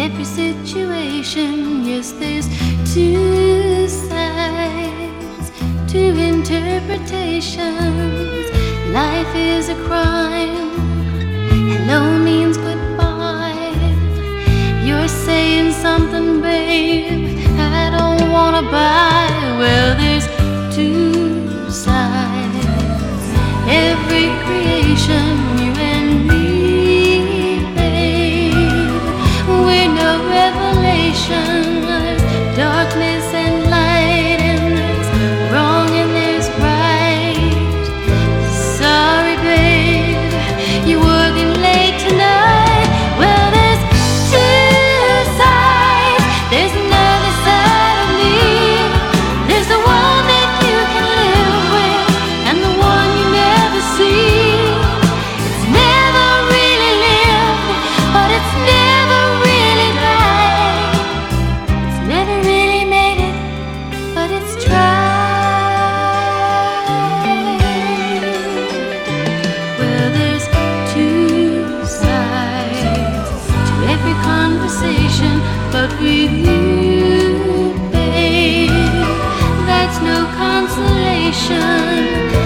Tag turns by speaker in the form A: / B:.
A: every situation. Yes, there's two sides, two interpretations. Life is a crime, hello means goodbye. You're saying something, babe, I don't wanna buy. Well, there's two sides, every creation, you and me, babe. We're no revelation. There's darkness and light, and there's wrong and there's right. Sorry, babe, you're working late tonight. Well, there's two sides. There's another side of me. There's the one that you can live with, and the one you never see. It's never really lived, but it's never really died. It's never really made it, but it's tried. Well, there's two sides to every conversation, but with you, babe, that's no consolation.